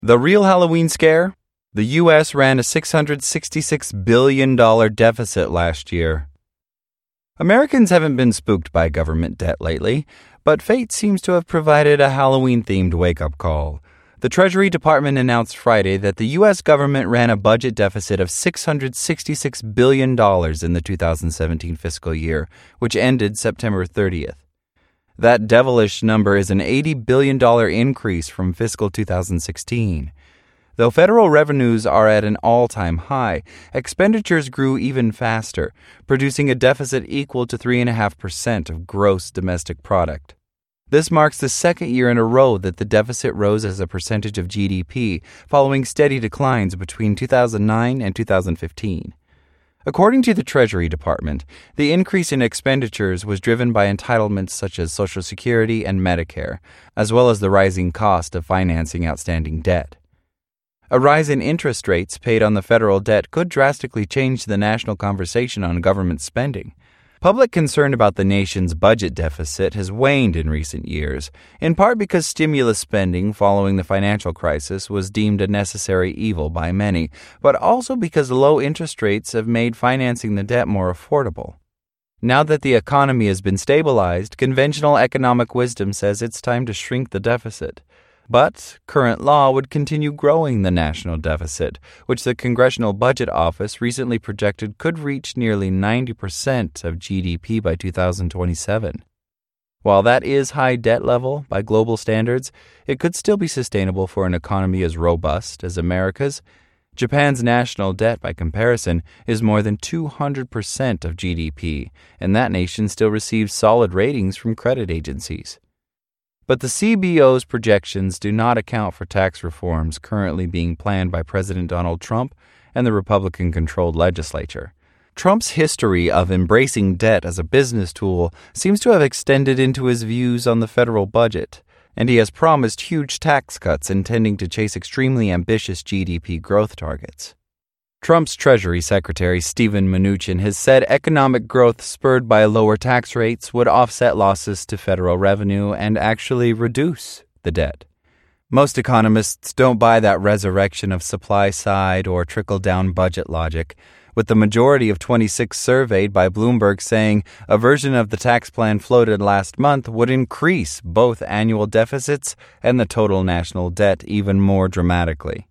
The real Halloween scare? The U.S. ran a $666 billion deficit last year. Americans haven't been spooked by government debt lately, but fate seems to have provided a Halloween-themed wake-up call. The Treasury Department announced Friday that the U.S. government ran a budget deficit of $666 billion in the 2017 fiscal year, which ended September 30th. That devilish number is an $80 billion increase from fiscal 2016. Though federal revenues are at an all-time high, expenditures grew even faster, producing a deficit equal to 3.5% of gross domestic product. This marks the second year in a row that the deficit rose as a percentage of GDP, following steady declines between 2009 and 2015. According to the Treasury Department, the increase in expenditures was driven by entitlements such as Social Security and Medicare, as well as the rising cost of financing outstanding debt. A rise in interest rates paid on the federal debt could drastically change the national conversation on government spending. Public concern about the nation's budget deficit has waned in recent years, in part because stimulus spending following the financial crisis was deemed a necessary evil by many, but also because low interest rates have made financing the debt more affordable. Now that the economy has been stabilized, conventional economic wisdom says it's time to shrink the deficit. But current law would continue growing the national deficit, which the Congressional Budget Office recently projected could reach nearly 90% of GDP by 2027. While that is high debt level by global standards, it could still be sustainable for an economy as robust as America's. Japan's national debt, by comparison, is more than 200% of GDP, and that nation still receives solid ratings from credit agencies. But the CBO's projections do not account for tax reforms currently being planned by President Donald Trump and the Republican-controlled legislature. Trump's history of embracing debt as a business tool seems to have extended into his views on the federal budget, and he has promised huge tax cuts intending to chase extremely ambitious GDP growth targets. Trump's Treasury Secretary Steven Mnuchin has said economic growth spurred by lower tax rates would offset losses to federal revenue and actually reduce the debt. Most economists don't buy that resurrection of supply-side or trickle-down budget logic, with the majority of 26 surveyed by Bloomberg saying a version of the tax plan floated last month would increase both annual deficits and the total national debt even more dramatically.